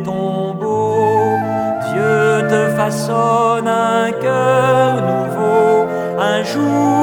tombeau. Dieu te façonne un cœur nouveau, un jour